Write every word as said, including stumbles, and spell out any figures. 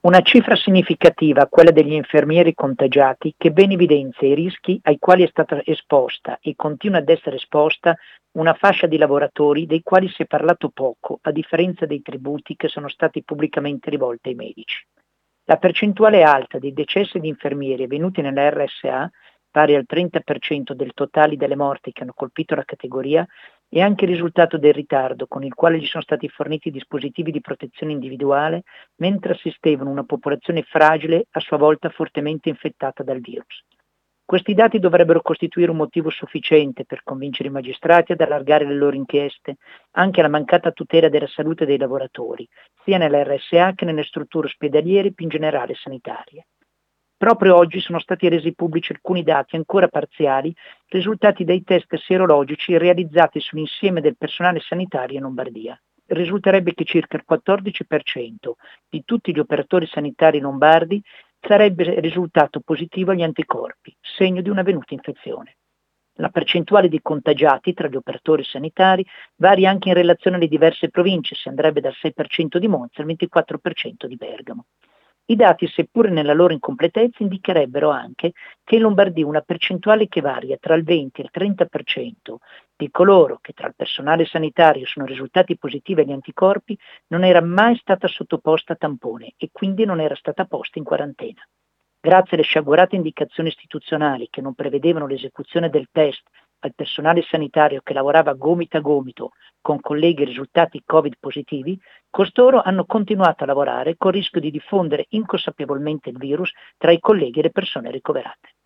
Una cifra significativa, quella degli infermieri contagiati, che ben evidenzia i rischi ai quali è stata esposta e continua ad essere esposta una fascia di lavoratori dei quali si è parlato poco, a differenza dei tributi che sono stati pubblicamente rivolti ai medici. La percentuale alta dei decessi di infermieri avvenuti nella R S A, pari al trenta per cento del totale delle morti che hanno colpito la categoria, è anche il risultato del ritardo con il quale gli sono stati forniti dispositivi di protezione individuale mentre assistevano una popolazione fragile a sua volta fortemente infettata dal virus. Questi dati dovrebbero costituire un motivo sufficiente per convincere i magistrati ad allargare le loro inchieste anche alla mancata tutela della salute dei lavoratori, sia nella R S A che nelle strutture ospedaliere e più in generale sanitarie. Proprio oggi sono stati resi pubblici alcuni dati ancora parziali risultati dai test sierologici realizzati sull'insieme del personale sanitario in Lombardia. Risulterebbe che circa il quattordici per cento di tutti gli operatori sanitari lombardi sarebbe risultato positivo agli anticorpi, segno di un'avvenuta infezione. La percentuale di contagiati tra gli operatori sanitari varia anche in relazione alle diverse province, si andrebbe dal sei per cento di Monza al ventiquattro per cento di Bergamo. I dati, seppure nella loro incompletezza, indicherebbero anche che in Lombardia una percentuale che varia tra il venti e il trenta per cento di coloro che tra il personale sanitario sono risultati positivi agli anticorpi non era mai stata sottoposta a tampone e quindi non era stata posta in quarantena. Grazie alle sciagurate indicazioni istituzionali che non prevedevano l'esecuzione del test al personale sanitario che lavorava gomito a gomito con colleghi risultati Covid positivi, costoro hanno continuato a lavorare col rischio di diffondere inconsapevolmente il virus tra i colleghi e le persone ricoverate.